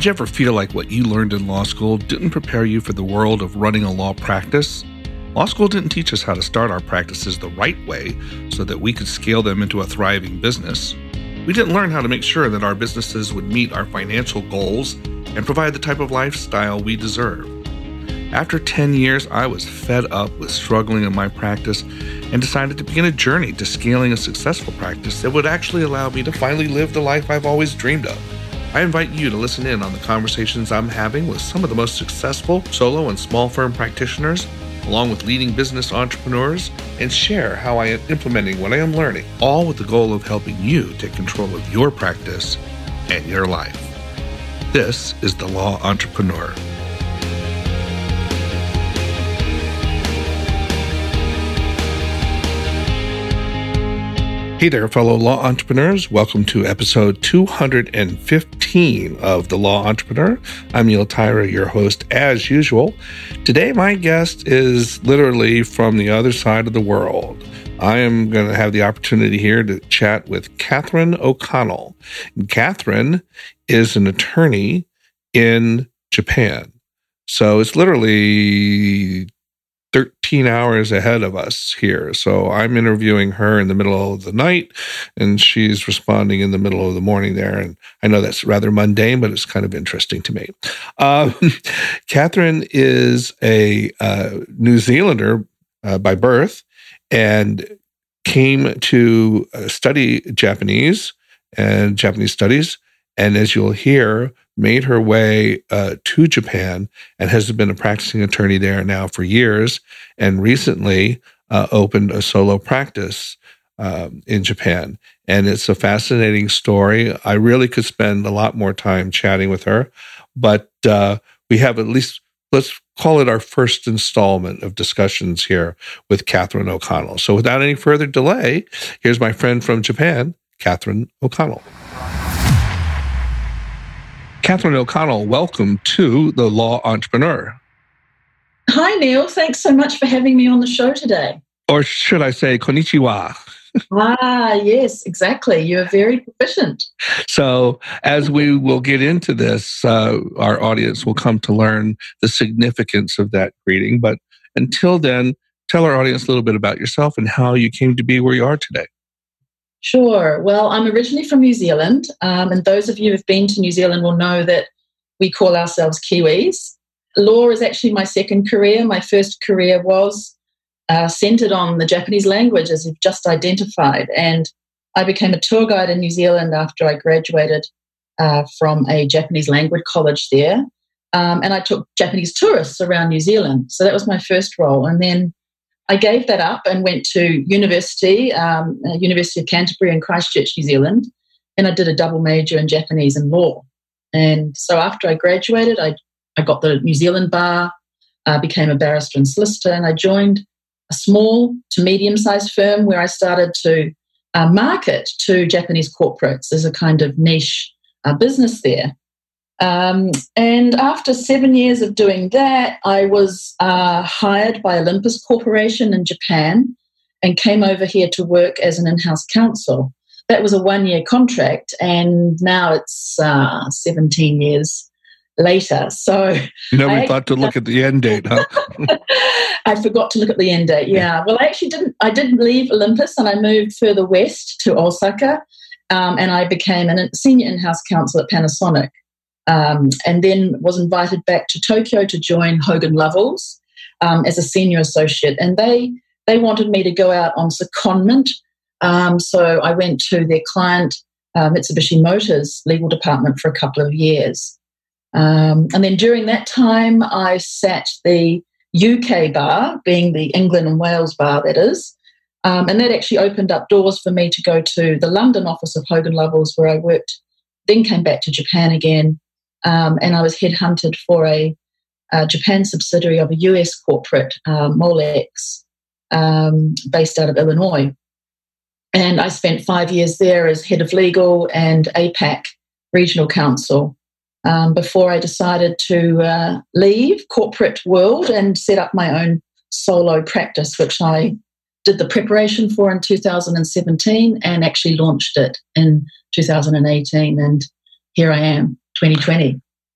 Did you ever feel like what you learned in law school didn't prepare you for the world of running a law practice? Law school didn't teach us how to start our practices the right way so that we could scale them into a thriving business. We didn't learn how to make sure that our businesses would meet our financial goals and provide the type of lifestyle we deserve. After 10 years, I was fed up with struggling in my practice and decided to begin a journey to scaling a successful practice that would actually allow me to finally live the life I've always dreamed of. I invite you to listen in on the conversations I'm having with some of the most successful solo and small firm practitioners, along with leading business entrepreneurs, and share how I am implementing what I am learning, all with the goal of helping you take control of your practice and your life. This is The Law Entrepreneur. Hey there, fellow law entrepreneurs. Welcome to episode 215 of The Law Entrepreneur. I'm Neil Tyra, your host as usual. Today, my guest is literally from the other side of the world. I am going to have the opportunity here to chat with Catherine O'Connell. Catherine is an attorney in Japan. So it's literally 13 hours ahead of us here. So I'm interviewing her in the middle of the night, and she's responding in the middle of the morning there. And I know that's rather mundane, but it's kind of interesting to me. Catherine is a New Zealander by birth and came to study Japanese and Japanese studies. And as you'll hear, made her way to Japan and has been a practicing attorney there now for years, and recently opened a solo practice in Japan. And it's a fascinating story. I really could spend a lot more time chatting with her, but we have at least, let's call it our first installment of discussions here with Catherine O'Connell. So without any further delay, here's my friend from Japan, Catherine O'Connell. Catherine O'Connell, welcome to The Law Entrepreneur. Hi, Neil. Thanks so much for having me on the show today. Or should I say, konnichiwa? Yes, exactly. You're very proficient. So as we will get into this, our audience will come to learn the significance of that greeting. But until then, tell our audience a little bit about yourself and how you came to be where you are today. Sure. Well, I'm originally from New Zealand, and those of you who've been to New Zealand will know that we call ourselves Kiwis. Law is actually my second career. My first career was centered on the Japanese language, as you've just identified, and I became a tour guide in New Zealand after I graduated from a Japanese language college there, and I took Japanese tourists around New Zealand. So that was my first role, and then I gave that up and went to university, University of Canterbury in Christchurch, New Zealand, and I did a double major in Japanese and law. And so after I graduated, I got the New Zealand bar, became a barrister and solicitor, and I joined a small to medium-sized firm where I started to market to Japanese corporates as a kind of niche business there. And after 7 years of doing that, I was hired by Olympus Corporation in Japan and came over here to work as an in-house counsel. That was a 1-year contract, and now it's 17 years later. So never thought to look at the end date, huh? I forgot to look at the end date. Yeah. Well, I actually didn't. I did leave Olympus, and I moved further west to Osaka, and I became a senior in-house counsel at Panasonic. And then was invited back to Tokyo to join Hogan Lovells as a senior associate. And they wanted me to go out on secondment. So I went to their client, Mitsubishi Motors legal department for a couple of years. And then during that time, I sat the UK bar, being the England and Wales bar, that is. And that actually opened up doors for me to go to the London office of Hogan Lovells, where I worked, then came back to Japan again. And I was headhunted for a Japan subsidiary of a US corporate, Molex, based out of Illinois. And I spent 5 years there as head of legal and APAC regional counsel before I decided to leave corporate world and set up my own solo practice, which I did the preparation for in 2017 and actually launched it in 2018. And here I am, 2020.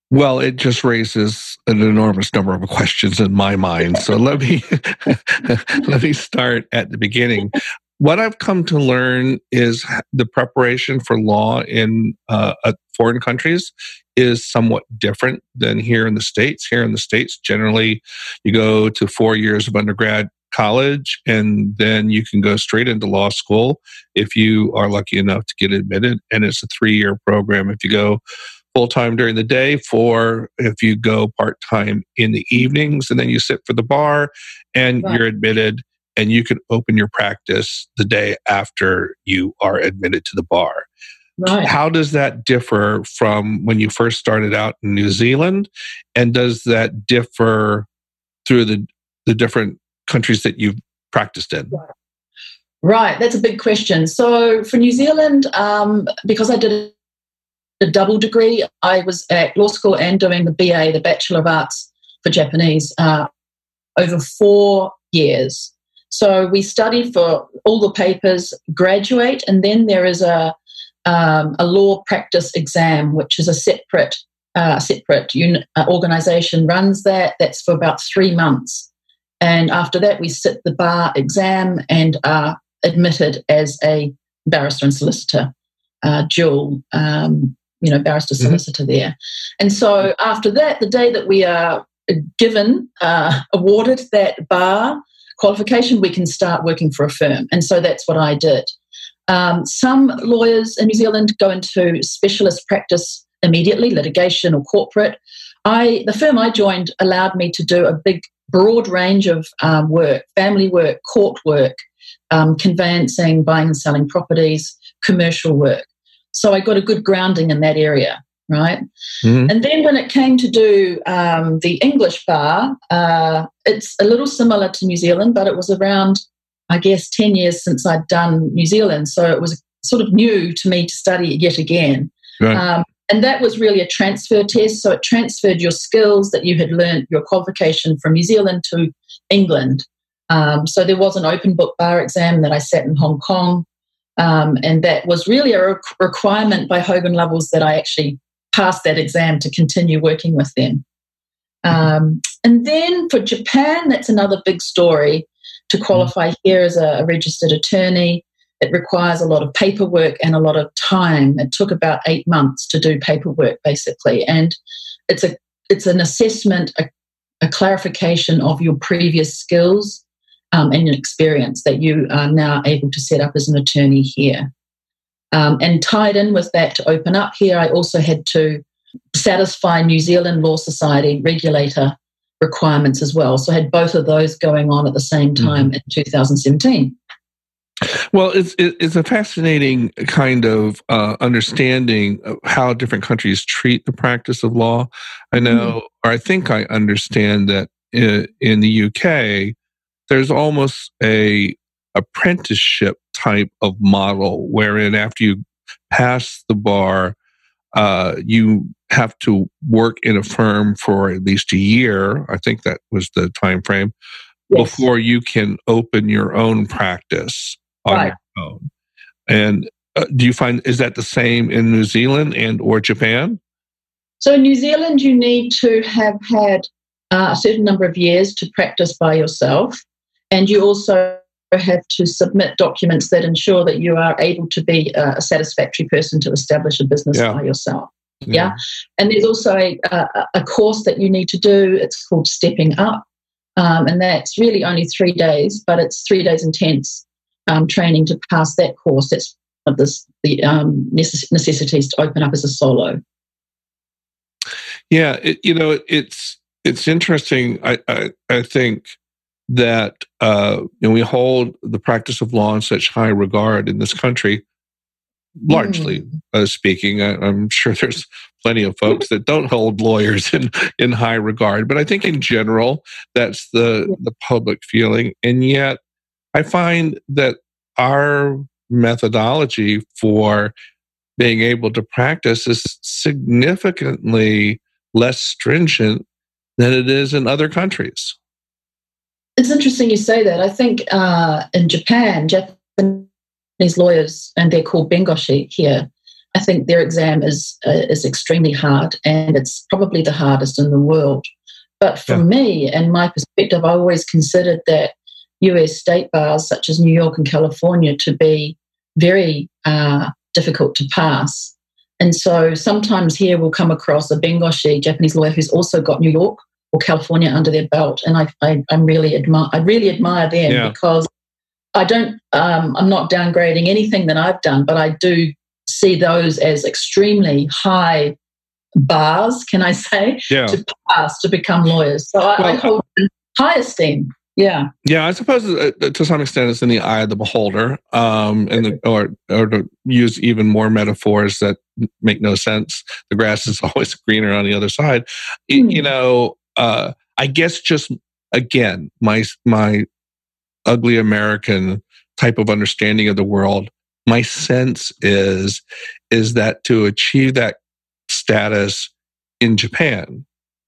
Well, it just raises an enormous number of questions in my mind. So let me let me start at the beginning. What I've come to learn is the preparation for law in foreign countries is somewhat different than here in the States. Here in the States, generally, you go to 4 years of undergrad college, and then you can go straight into law school if you are lucky enough to get admitted. And it's a 3-year program if you go full-time during the day, 4 if you go part-time in the evenings, and then you sit for the bar and Right. you're admitted, and you can open your practice the day after you are admitted to the bar. Right. How does that differ from when you first started out in New Zealand? And does that differ through the different countries that you've practiced in? Right, that's a big question. So for New Zealand, because I did a double degree, I was at law school and doing the BA, the Bachelor of Arts for Japanese, over 4 years. So we study for all the papers, graduate, and then there is a law practice exam, which is a separate organization runs that. That's for about 3 months. And after that, we sit the bar exam and are admitted as a barrister and solicitor, dual, barrister solicitor there. And so after that, the day that we are given, awarded that bar qualification, we can start working for a firm. And so that's what I did. Some lawyers in New Zealand go into specialist practice immediately, litigation or corporate. The firm I joined allowed me to do a big, broad range of work, family work, court work, conveyancing, buying and selling properties, commercial work. So I got a good grounding in that area, right? Mm-hmm. And then when it came to do the English bar, it's a little similar to New Zealand, but it was around, I guess, 10 years since I'd done New Zealand. So it was sort of new to me to study it yet again. Right. And that was really a transfer test. So it transferred your skills that you had learned, your qualification from New Zealand to England. So there was an open book bar exam that I sat in Hong Kong. And that was really a requirement by Hogan Lovells that I actually pass that exam to continue working with them. And then for Japan, that's another big story. To qualify here as a registered attorney, it requires a lot of paperwork and a lot of time. It took about 8 months to do paperwork, basically. And it's an assessment, a clarification of your previous skills and experience that you are now able to set up as an attorney here. And tied in with that, to open up here, I also had to satisfy New Zealand Law Society regulator requirements as well. So I had both of those going on at the same time in 2017. Well, it's a fascinating kind of understanding of how different countries treat the practice of law. I know, or I think I understand that in the UK, there's almost a apprenticeship type of model wherein after you pass the bar, you have to work in a firm for at least a year. I think that was the time frame. Yes. Before you can open your own practice on your own. And do you find, is that the same in New Zealand and or Japan? So in New Zealand, you need to have had a certain number of years to practice by yourself. And you also have to submit documents that ensure that you are able to be a satisfactory person to establish a business by yourself. Yeah. And there's also a course that you need to do. It's called Stepping Up. And that's really only 3 days, but it's 3 days intense training to pass that course. That's one of the necessities to open up as a solo. Yeah, it's interesting. I think that we hold the practice of law in such high regard in this country. Largely speaking, I'm sure there's plenty of folks that don't hold lawyers in high regard, but I think in general that's the public feeling. And yet, I find that our methodology for being able to practice is significantly less stringent than it is in other countries. It's interesting you say that. I think in Japan, Japanese lawyers, and they're called bengoshi here, I think their exam is extremely hard, and it's probably the hardest in the world. But for me and my perspective, I always considered that US state bars such as New York and California to be very difficult to pass. And so sometimes here we'll come across a bengoshi, Japanese lawyer, who's also got New York or California under their belt, and I really admire them because I'm not downgrading anything that I've done, but I do see those as extremely high bars, can I say, to pass, to become lawyers. So I hold in high esteem. Yeah. Yeah, I suppose to some extent it's in the eye of the beholder, or to use even more metaphors that make no sense, the grass is always greener on the other side. I guess just, again, my ugly American type of understanding of the world, my sense is that to achieve that status in Japan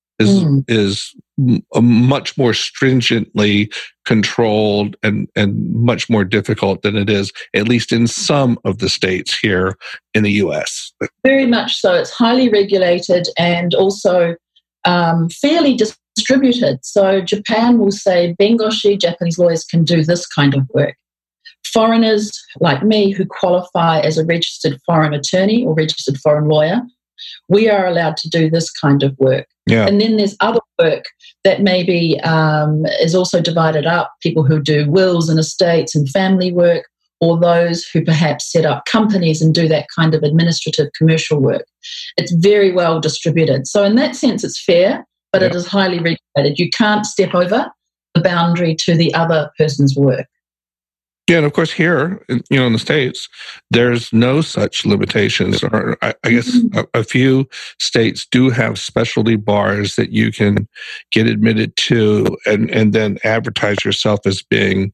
is a much more stringently controlled and much more difficult than it is, at least in some of the states here in the US. Very much so. It's highly regulated and also fairly distributed. So Japan will say bengoshi, Japanese lawyers, can do this kind of work. Foreigners like me who qualify as a registered foreign attorney or registered foreign lawyer, we are allowed to do this kind of work. Yeah. And then there's other work that maybe is also divided up, people who do wills and estates and family work, or those who perhaps set up companies and do that kind of administrative commercial work. It's very well distributed. So in that sense, it's fair, but it is highly regulated. You can't step over the boundary to the other person's work. Yeah, and of course here, in the States, there's no such limitations. Or I guess a few states do have specialty bars that you can get admitted to, and then advertise yourself as being,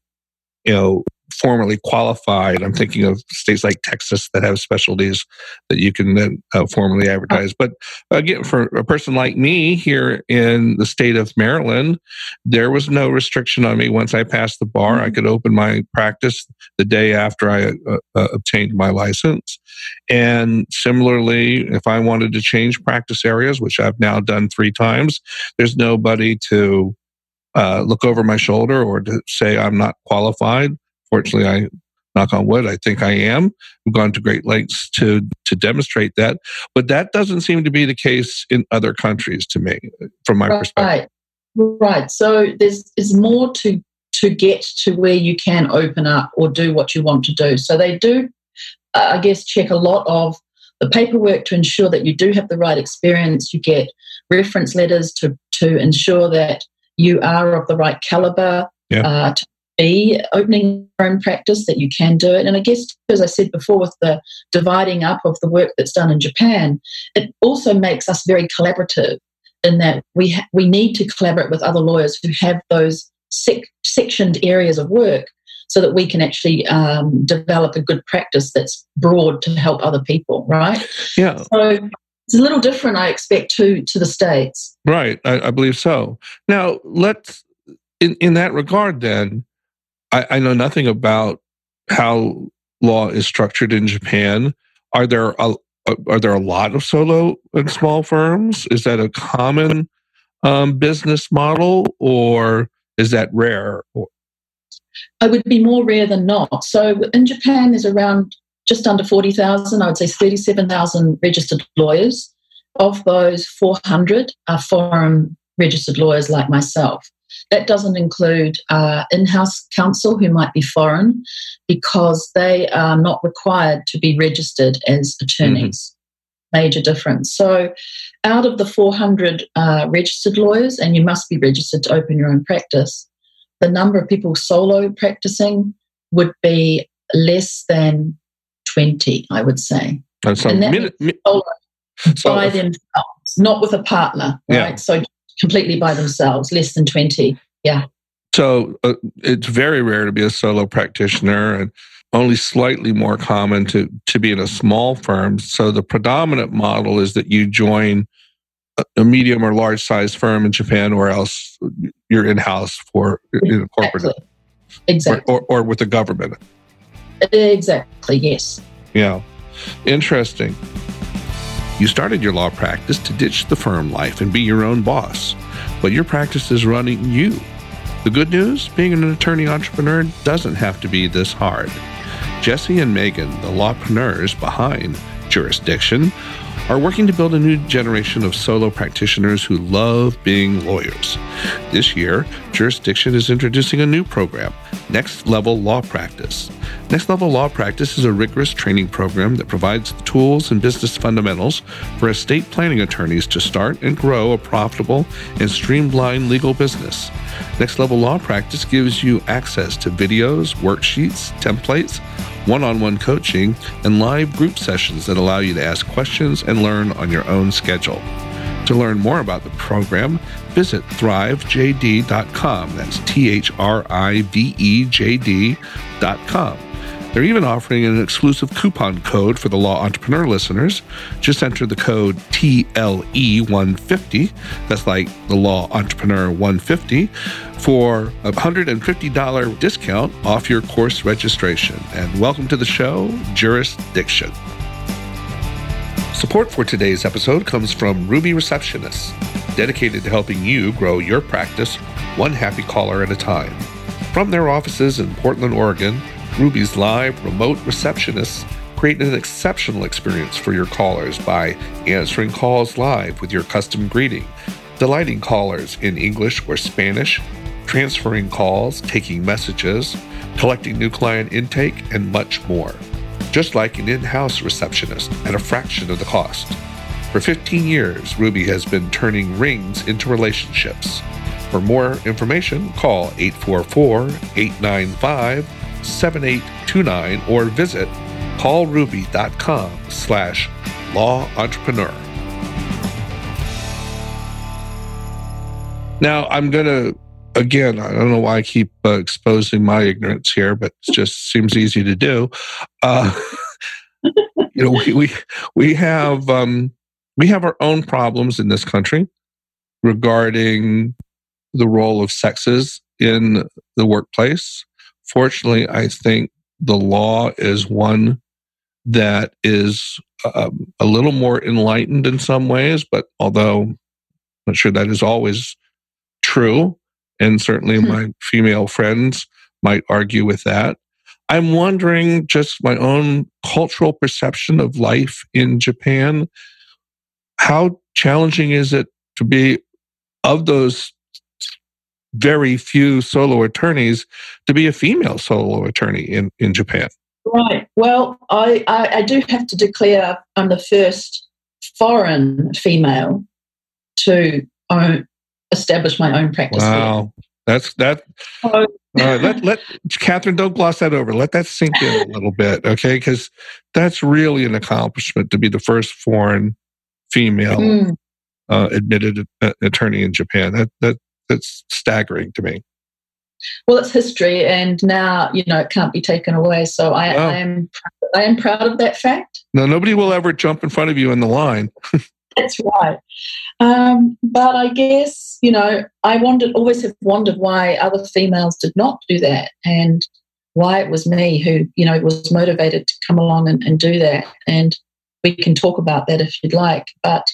formally qualified. I'm thinking of states like Texas that have specialties that you can then formally advertise. But again, for a person like me here in the state of Maryland, there was no restriction on me. Once I passed the bar, I could open my practice the day after I obtained my license. And similarly, if I wanted to change practice areas, which I've now done 3 times, there's nobody to look over my shoulder or to say I'm not qualified. Fortunately, I knock on wood, I think I am. I've gone to great lengths to demonstrate that. But that doesn't seem to be the case in other countries to me, from my perspective. Right. So there's more to get to where you can open up or do what you want to do. So they do, I guess, check a lot of the paperwork to ensure that you do have the right experience. You get reference letters to ensure that you are of the right caliber to be opening your own practice, that you can do it. And I guess, as I said before, with the dividing up of the work that's done in Japan, it also makes us very collaborative in that we need to collaborate with other lawyers who have those sectioned areas of work so that we can actually develop a good practice that's broad to help other people, right? Yeah. So it's a little different, I expect, to the States. Right, I believe so. Now, let's, in that regard then, I know nothing about how law is structured in Japan. Are there a lot of solo and small firms? Is that a common business model, or is that rare? It would be more rare than not. So in Japan, there's around just under 40,000, I would say 37,000 registered lawyers. Of those, 400 are foreign registered lawyers like myself. That doesn't include in-house counsel who might be foreign, because they are not required to be registered as attorneys. Major difference. So out of the 400 registered lawyers, and you must be registered to open your own practice, the number of people solo practicing would be less than 20, I would say. And that solo by themselves, not with a partner, right? Yeah. So completely by themselves, less than 20. Yeah. So it's very rare to be a solo practitioner, and only slightly more common to be in a small firm. So the predominant model is that you join a medium or large size firm in Japan, or else you're in-house for corporate. Exactly. Or with the government. Exactly, yes. Yeah. Interesting. You started your law practice to ditch the firm life and be your own boss, but your practice is running you. The good news, being an attorney entrepreneur doesn't have to be this hard. Jesse and Megan, the lawpreneurs behind Jurisdiction, are working to build a new generation of solo practitioners who love being lawyers. This year, Jurisdiction is introducing a new program, Next Level Law Practice. Next Level Law Practice is a rigorous training program that provides the tools and business fundamentals for estate planning attorneys to start and grow a profitable and streamlined legal business. Next Level Law Practice gives you access to videos, worksheets, templates, one-on-one coaching, and live group sessions that allow you to ask questions and learn on your own schedule. To learn more about the program, visit thrivejd.com. That's THRIVEJD.com. They're even offering an exclusive coupon code for the Law Entrepreneur listeners. Just enter the code TLE150, that's like the Law Entrepreneur 150, for a $150 discount off your course registration. And welcome to the show, Jurisdiction. Support for today's episode comes from Ruby Receptionists, dedicated to helping you grow your practice one happy caller at a time. From their offices in Portland, Oregon, Ruby's live remote receptionists create an exceptional experience for your callers by answering calls live with your custom greeting, delighting callers in English or Spanish, transferring calls, taking messages, collecting new client intake, and much more. Just like an in-house receptionist at a fraction of the cost. For 15 years, Ruby has been turning rings into relationships. For more information, call 844-895-7829 or visit callruby.com/law-entrepreneur. Now, I'm going to, again, I don't know why I keep exposing my ignorance here, but it just seems easy to do. We have our own problems in this country regarding the role of sexes in the workplace. Fortunately, I think the law is one that is a little more enlightened in some ways, but although I'm not sure that is always true, and certainly my female friends might argue with that. I'm wondering, just my own cultural perception of life in Japan, how challenging is it to be, of those very few solo attorneys, to be a female solo attorney in Japan? Right. Well, I do have to declare I'm the first foreign female to establish my own practice. Wow. That's that. Let Catherine, don't gloss that over. Let that sink in a little bit, okay? Because that's really an accomplishment to be the first foreign female admitted attorney in Japan. That's staggering to me. Well, it's history, and now it can't be taken away. So I am proud of that fact. No, nobody will ever jump in front of you in the line. That's right. But I guess, I always have wondered why other females did not do that, and why it was me who, was motivated to come along and do that. And we can talk about that if you'd like. But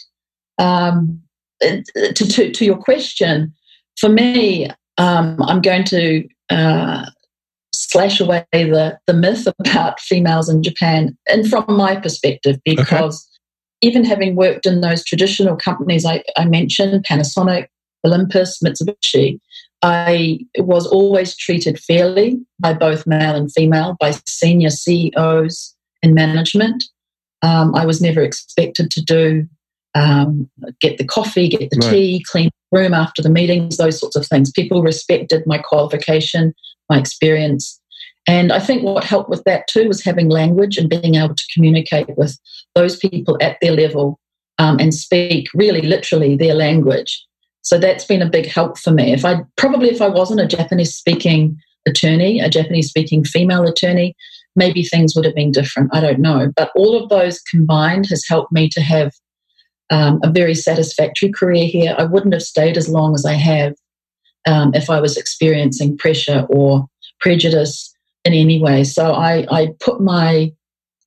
to your question, for me, I'm going to slash away the myth about females in Japan, and from my perspective, because even having worked in those traditional companies I mentioned, Panasonic, Olympus, Mitsubishi, I was always treated fairly by both male and female, by senior CEOs in management. I was never expected to do get the coffee, get the tea, clean the room after the meetings, those sorts of things. People respected my qualification, my experience. And I think what helped with that too was having language and being able to communicate with those people at their level and speak really literally their language. So that's been a big help for me. If I wasn't a Japanese-speaking attorney, a Japanese-speaking female attorney, maybe things would have been different. I don't know. But all of those combined has helped me to have a very satisfactory career here. I wouldn't have stayed as long as I have if I was experiencing pressure or prejudice in any way. So I put my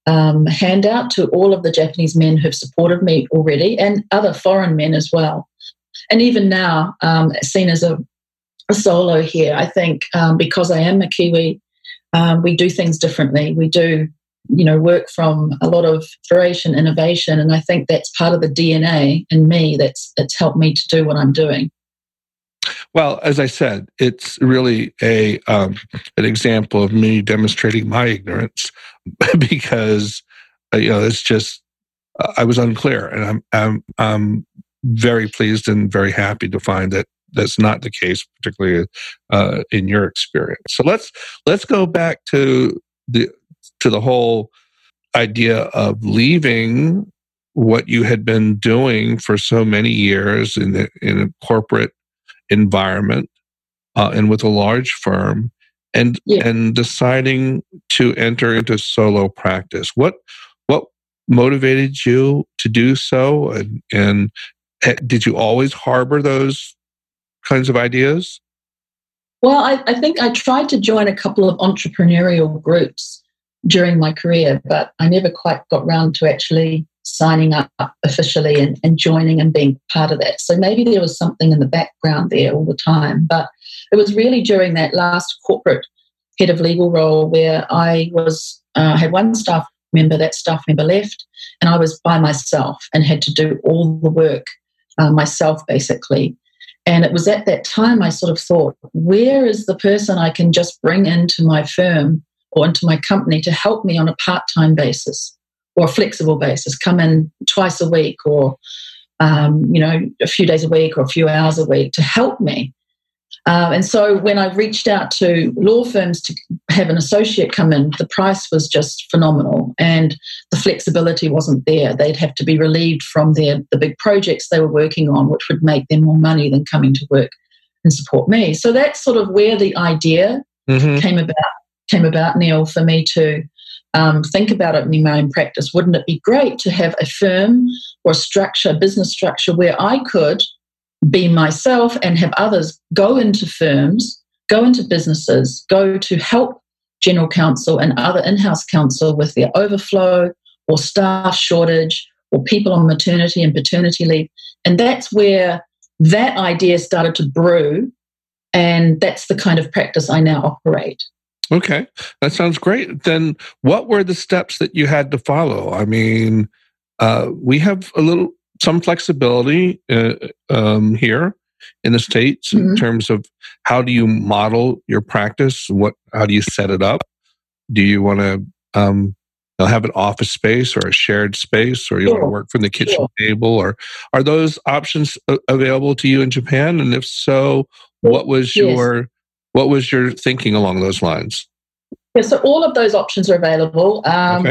handout to all of the Japanese men who've supported me already and other foreign men as well. And even now, seen as a solo here, I think because I am a Kiwi, we do things differently. We do, work from a lot of inspiration, innovation, and I think that's part of the DNA in me that's helped me to do what I'm doing. Well, as I said, it's really an example of me demonstrating my ignorance because it's just I was unclear, and I'm very pleased and very happy to find that that's not the case, particularly in your experience. So let's go back to the whole idea of leaving what you had been doing for so many years in a corporate environment and with a large firm, and deciding to enter into solo practice. What motivated you to do so, and did you always harbor those kinds of ideas? Well, I think I tried to join a couple of entrepreneurial groups during my career, but I never quite got round to actually signing up officially and joining and being part of that. So maybe there was something in the background there all the time. But it was really during that last corporate head of legal role where I was had one staff member. That staff member left, and I was by myself and had to do all the work myself, basically. And it was at that time I sort of thought, where is the person I can just bring into my firm or into my company to help me on a part-time basis or a flexible basis, come in twice a week or, a few days a week or a few hours a week to help me. And so when I reached out to law firms to have an associate come in, the price was just phenomenal and the flexibility wasn't there. They'd have to be relieved from the big projects they were working on, which would make them more money than coming to work and support me. So that's sort of where the idea came about, Neil, for me to think about it in my own practice. Wouldn't it be great to have a firm or a business structure where I could be myself and have others go into firms, go into businesses, go to help general counsel and other in-house counsel with their overflow or staff shortage or people on maternity and paternity leave. And that's where that idea started to brew, and that's the kind of practice I now operate. Okay, that sounds great. Then what were the steps that you had to follow? I mean, we have some flexibility here in the States in terms of how do you model your practice? How do you set it up? Do you want to have an office space or a shared space, or you want to work from the kitchen table? Or are those options available to you in Japan? And if so, what was your thinking along those lines? Yeah, so all of those options are available. Okay.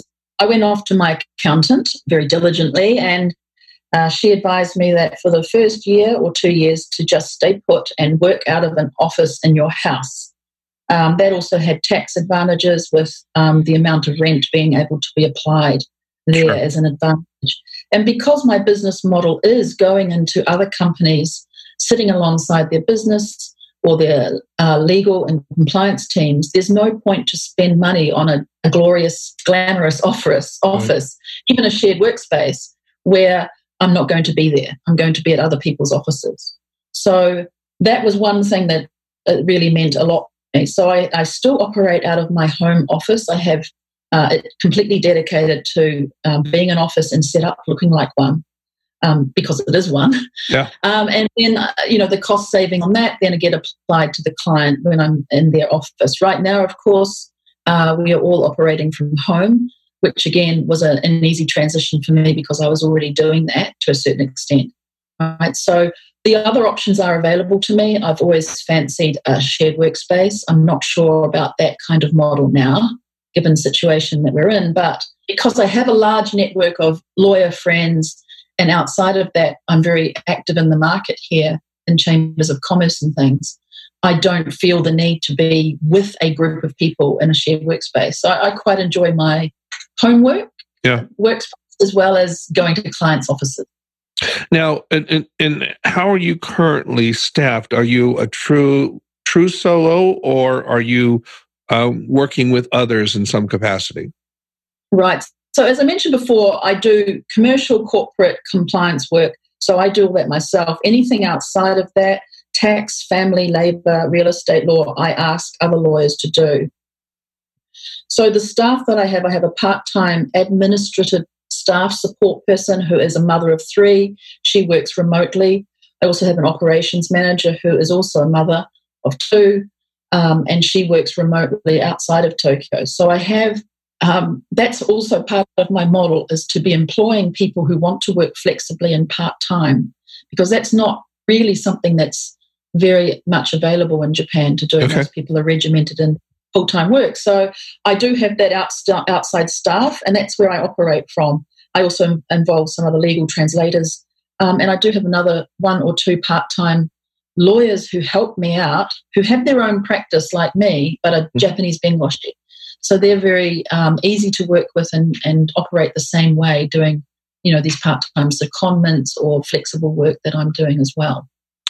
I went off to my accountant very diligently, and she advised me that for the first year or 2 years to just stay put and work out of an office in your house. That also had tax advantages with the amount of rent being able to be applied there as an advantage. And because my business model is going into other companies, sitting alongside their business or their legal and compliance teams, there's no point to spend money on a glorious, glamorous office, even a shared workspace where I'm not going to be there. I'm going to be at other people's offices. So that was one thing that really meant a lot to me. So I still operate out of my home office. I have it completely dedicated to being an office and set up looking like one. Because it is one. Yeah. And then, the cost saving on that then get applied to the client when I'm in their office. Right now, of course, we are all operating from home, which again was an easy transition for me because I was already doing that to a certain extent. Right. So the other options are available to me. I've always fancied a shared workspace. I'm not sure about that kind of model now, given the situation that we're in. But because I have a large network of lawyer friends, and outside of that, I'm very active in the market here in chambers of commerce and things. I don't feel the need to be with a group of people in a shared workspace. So I quite enjoy my homework workspace as well as going to clients' offices. Now, and how are you currently staffed? Are you a true solo, or are you working with others in some capacity? Right. So as I mentioned before, I do commercial corporate compliance work. So I do all that myself. Anything outside of that, tax, family, labour, real estate law, I ask other lawyers to do. So the staff that I have a part-time administrative staff support person who is a mother of 3. She works remotely. I also have an operations manager who is also a mother of 2, and she works remotely outside of Tokyo. So I have, that's also part of my model, is to be employing people who want to work flexibly and part-time, because that's not really something that's very much available in Japan to do. Okay. Most people are regimented in full-time work. So I do have that outside staff, and that's where I operate from. I also involve some other legal translators, and I do have another 1 or 2 part-time lawyers who help me out, who have their own practice like me, but are Japanese bengoshi. So they're very easy to work with and operate the same way, doing, these part-time secondments or flexible work that I'm doing as well.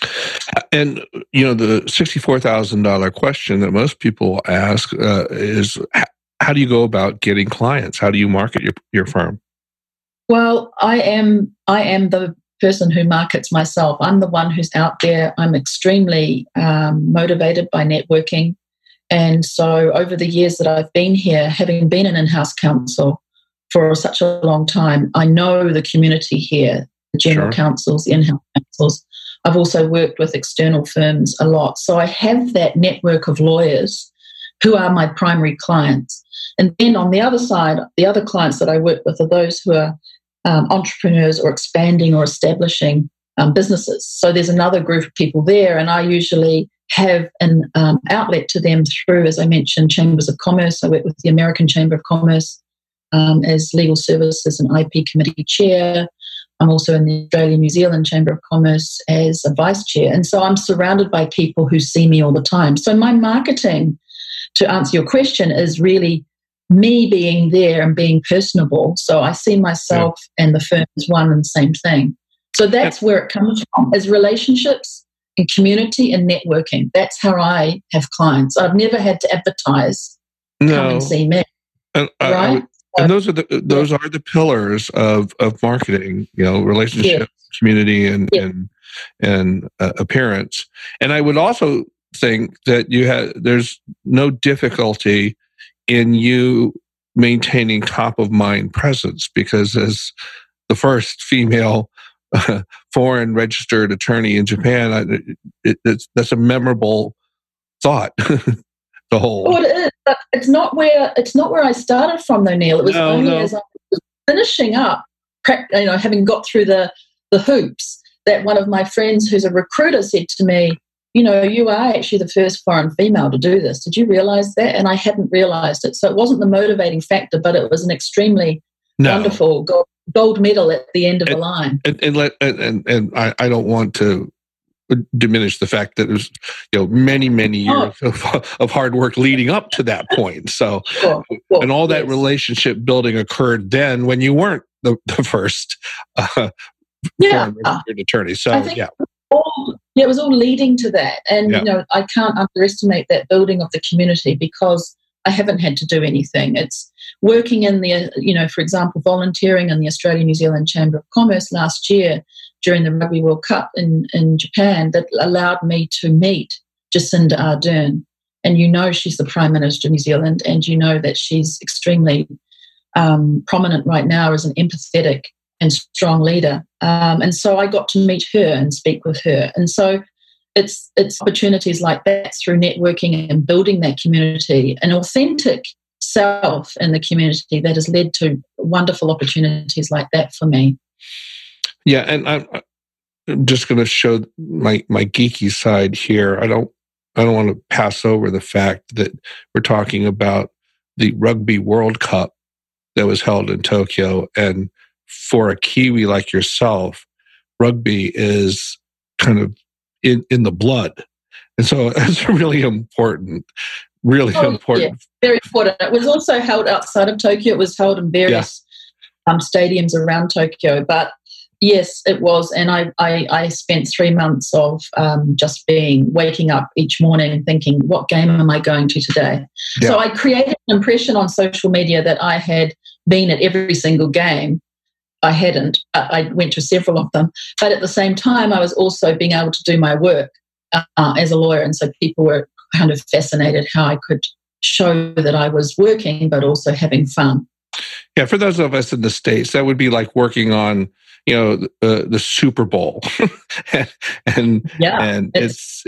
And, the $64,000 question that most people ask is, how do you go about getting clients? How do you market your firm? Well, I am the person who markets myself. I'm the one who's out there. I'm extremely motivated by networking. And so over the years that I've been here, having been an in-house counsel for such a long time, I know the community here, the general counsels, the in-house counsels. I've also worked with external firms a lot. So I have that network of lawyers who are my primary clients. And then on the other side, the other clients that I work with are those who are entrepreneurs or expanding or establishing businesses. So there's another group of people there, and I usually have an outlet to them through, as I mentioned, chambers of commerce. I work with the American Chamber of Commerce as legal services and IP committee chair. I'm also in the Australian-New Zealand Chamber of Commerce as a vice chair. And so I'm surrounded by people who see me all the time. So my marketing, to answer your question, is really me being there and being personable. So I see myself and the firm as one and the same thing. So that's where it comes from, is relationships and community and networking. That's how I have clients. I've never had to advertise, come and see me. Right? And those are the pillars of marketing, relationship, community, and appearance. And I would also think that there's no difficulty in you maintaining top of mind presence, because as the first female foreign registered attorney in Japan, that's a memorable thought. The whole. Oh, it is, but it's not where I started from, though, Neil. It was as I was finishing up, having got through the hoops, that one of my friends who's a recruiter said to me, you are actually the first foreign female to do this. Did you realize that? And I hadn't realized it. So it wasn't the motivating factor, but it was an extremely wonderful gold medal at the end of the line. And I don't want to diminish the fact that there's many years of hard work leading up to that point. So and all that relationship building occurred then when you weren't the first foreign registered attorney. So it was all leading to that. And I can't underestimate that building of the community, because I haven't had to do anything. It's working in the, for example, volunteering in the Australian-New Zealand Chamber of Commerce last year during the Rugby World Cup in Japan that allowed me to meet Jacinda Ardern. And she's the Prime Minister of New Zealand, and that she's extremely prominent right now as an empathetic and strong leader. And so I got to meet her and speak with her. And so it's opportunities like that through networking and building that community, an authentic self in the community, that has led to wonderful opportunities like that for me. Yeah, and I'm just going to show my geeky side here. I don't want to pass over the fact that we're talking about the Rugby World Cup that was held in Tokyo, and for a Kiwi like yourself, rugby is kind of in the blood, and so it's really important. Really important. Yeah, very important. It was also held outside of Tokyo. It was held in various stadiums around Tokyo, but Yes, it was. And I spent 3 months of just waking up each morning and thinking, what game am I going to today? Yeah. So I created an impression on social media that I had been at every single game. I hadn't. I went to several of them. But at the same time, I was also being able to do my work as a lawyer. And so people were kind of fascinated how I could show that I was working, but also having fun. Yeah, for those of us in the States, that would be like working on, the Super Bowl, and it's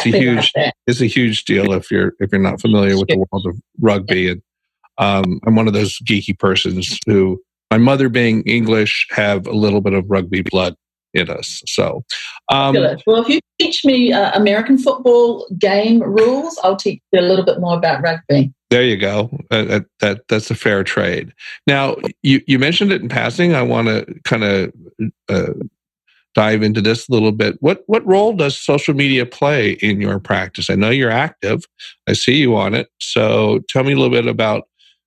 a huge deal if you're not familiar with the world of rugby. And I'm one of those geeky persons who, my mother being English, have a little bit of rugby blood in us. So, well, if you teach me American football game rules, I'll teach you a little bit more about rugby. There you go. That's a fair trade. Now, you mentioned it in passing. I want to kind of dive into this a little bit. What role does social media play in your practice? I know you're active. I see you on it. So tell me a little bit about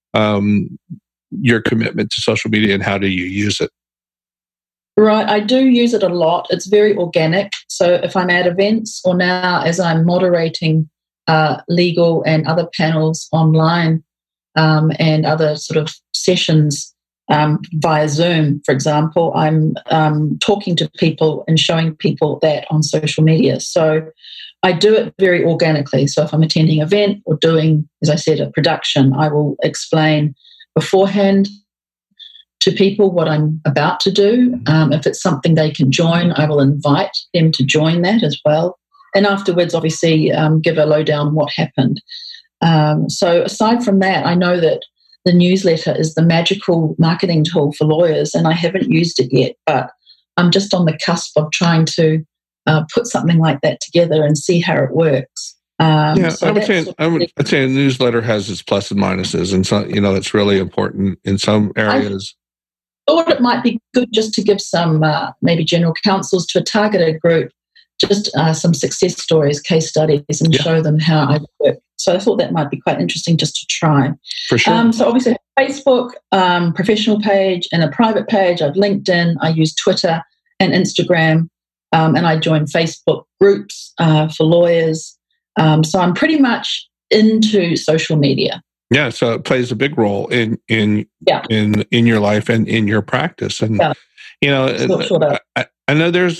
your commitment to social media and how do you use it? Right, I do use it a lot. It's very organic. So if I'm at events or now as I'm moderating legal and other panels online and other sort of sessions via Zoom, for example, I'm talking to people and showing people that on social media. So I do it very organically. So if I'm attending an event or doing, as I said, a production, I will explain beforehand to people what I'm about to do. If it's something they can join, I will invite them to join that as well. And afterwards, obviously, give a lowdown on what happened. So aside from that, I know that the newsletter is the magical marketing tool for lawyers, and I haven't used it yet, but I'm just on the cusp of trying to put something like that together and see how it works. So I would say a newsletter has its plus and minuses, and so it's really important in some areas. I thought it might be good just to give some maybe general counsels to a targeted group, just some success stories, case studies, and show them how I work. So I thought that might be quite interesting just to try. For sure. So obviously Facebook, professional page, and a private page. I have LinkedIn. I use Twitter and Instagram, and I join Facebook groups for lawyers. So I'm pretty much into social media. Yeah, so it plays a big role in your life and in your practice. And I know there's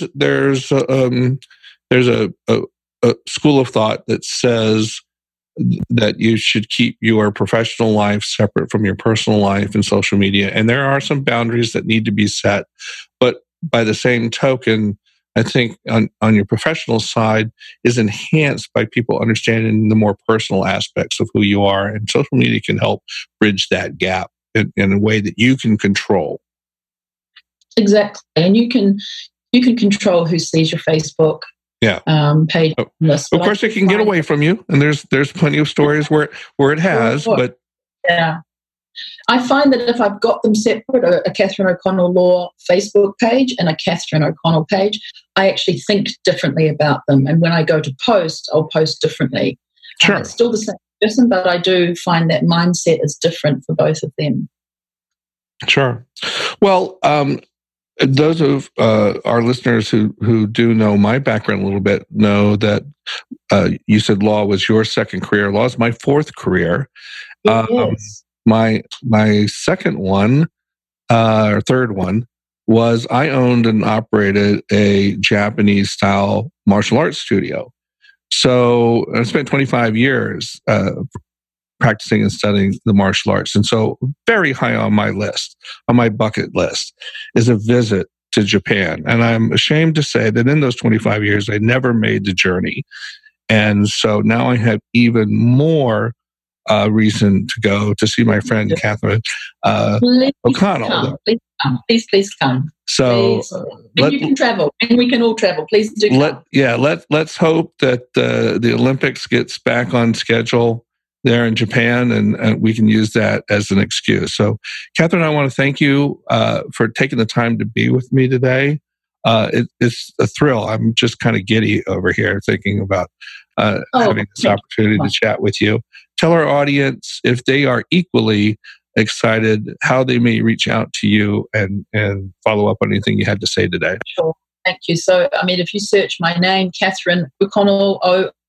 a school of thought that says that you should keep your professional life separate from your personal life and social media, and there are some boundaries that need to be set. But by the same token, I think on your professional side is enhanced by people understanding the more personal aspects of who you are, and social media can help bridge that gap in a way that you can control. Exactly, and you can control who sees your Facebook page. Of course, it can get away from you, and there's plenty of stories where it has, but yeah. I find that if I've got them separate, a Catherine O'Connell Law Facebook page and a Catherine O'Connell page, I actually think differently about them. And when I go to post, I'll post differently. Sure. It's still the same person, but I do find that mindset is different for both of them. Sure. Well, those of our listeners who do know my background a little bit know that you said law was your second career. Law is my fourth career. Yes. My second one, or third one, was I owned and operated a Japanese-style martial arts studio. So I spent 25 years practicing and studying the martial arts. And so very high on my list, on my bucket list, is a visit to Japan. And I'm ashamed to say that in those 25 years, I never made the journey. And so now I have even more reason to go to see my friend Catherine O'Connell. Please come. So you can travel, and we can all travel. Please do come. Let's hope that the Olympics gets back on schedule there in Japan, and we can use that as an excuse. So, Catherine, I want to thank you for taking the time to be with me today. It's a thrill. I'm just kind of giddy over here thinking about having this opportunity to chat with you. Tell our audience if they are equally excited how they may reach out to you and follow up on anything you had to say today. Sure. Thank you. So, if you search my name, Catherine O'Connell,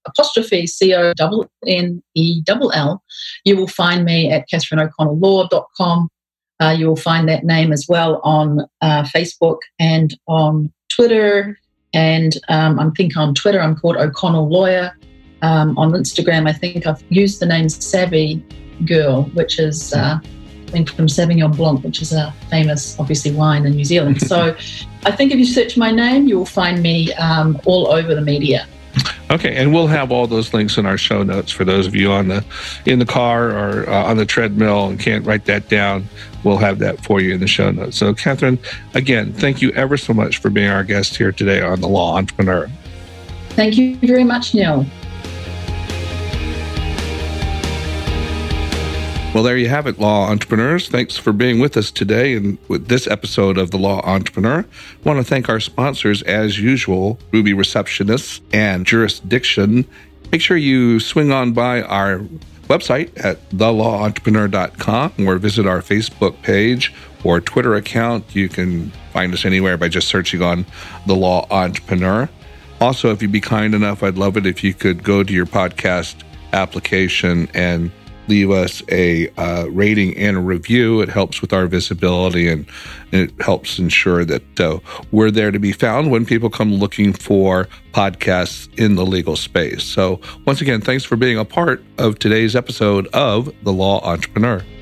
O''Connell, you will find me at CatherineO'ConnellLaw.com. You will find that name as well on Facebook and on Twitter. And I think on Twitter I'm called O'Connell Lawyer. On Instagram, I think I've used the name Savvy Girl, which is from Sauvignon Blanc, which is a famous, obviously, wine in New Zealand. So I think if you search my name, you will find me all over the media. Okay, and we'll have all those links in our show notes for those of you in the car or on the treadmill and can't write that down. We'll have that for you in the show notes. So, Catherine, again, thank you ever so much for being our guest here today on The Law Entrepreneur. Thank you very much, Neil. Well, there you have it, Law Entrepreneurs. Thanks for being with us today and with this episode of The Law Entrepreneur. I want to thank our sponsors, as usual, Ruby Receptionists and Jurisdiction. Make sure you swing on by our website at thelawentrepreneur.com or visit our Facebook page or Twitter account. You can find us anywhere by just searching on The Law Entrepreneur. Also, if you'd be kind enough, I'd love it if you could go to your podcast application and leave us a rating and a review. It helps with our visibility and it helps ensure that we're there to be found when people come looking for podcasts in the legal space. So once again, thanks for being a part of today's episode of The Law Entrepreneur.